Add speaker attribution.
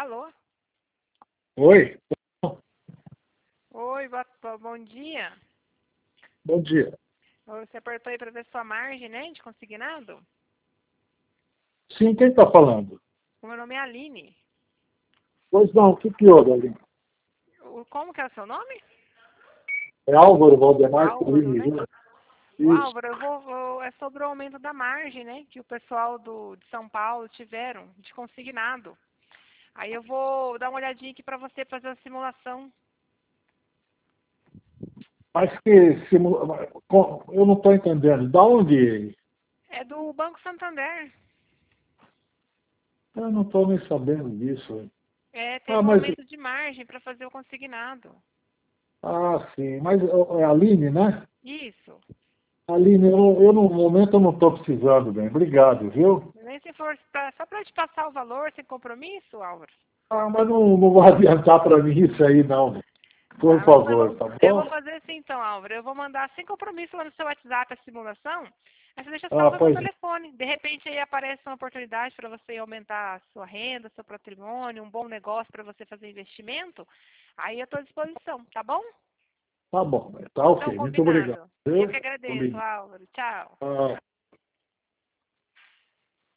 Speaker 1: Alô?
Speaker 2: Oi,
Speaker 1: Oi, bom dia.
Speaker 2: bom dia.
Speaker 1: Você apertou aí para ver sua margem, né, de consignado?
Speaker 2: Sim, quem está falando?
Speaker 1: O meu nome é Aline.
Speaker 2: Pois não, o que que houve, Aline?
Speaker 1: Como que é o seu nome?
Speaker 2: É Álvaro Valdemar
Speaker 1: Álvaro, né?
Speaker 2: Colim.
Speaker 1: O
Speaker 2: Isso.
Speaker 1: Álvaro, é sobre o aumento da margem, né, que o pessoal de São Paulo tiveram de consignado. Aí eu vou dar uma olhadinha aqui para você fazer a simulação.
Speaker 2: Mas eu não estou entendendo. Da onde?
Speaker 1: É do Banco Santander.
Speaker 2: Eu não estou nem sabendo disso.
Speaker 1: Teve
Speaker 2: Ah,
Speaker 1: um
Speaker 2: mas,
Speaker 1: aumento de margem para fazer o consignado.
Speaker 2: sim, mas é a Aline, né?
Speaker 1: Isso.
Speaker 2: Aline, eu no momento eu não estou precisando, bem. Obrigado, viu?
Speaker 1: Nem se for só para te passar o valor sem compromisso, Álvaro.
Speaker 2: Ah, mas não vai adiantar para mim isso aí, não. Por
Speaker 1: Tá, mas
Speaker 2: favor, tá
Speaker 1: eu vou
Speaker 2: bom?
Speaker 1: fazer assim então, Álvaro. Eu vou mandar sem compromisso lá no seu WhatsApp a simulação. Aí você deixa
Speaker 2: Ah,
Speaker 1: salvo no
Speaker 2: pois
Speaker 1: telefone. De repente aí aparece uma oportunidade para você aumentar a sua renda, seu patrimônio, um bom negócio para você fazer investimento. Aí eu estou à disposição, tá bom?
Speaker 2: tá bom. Tá
Speaker 1: Então,
Speaker 2: ok. Muito obrigado.
Speaker 1: combinado. Eu
Speaker 2: Viu?
Speaker 1: que agradeço,
Speaker 2: Obrigado.
Speaker 1: Álvaro. Tchau.
Speaker 2: Ah,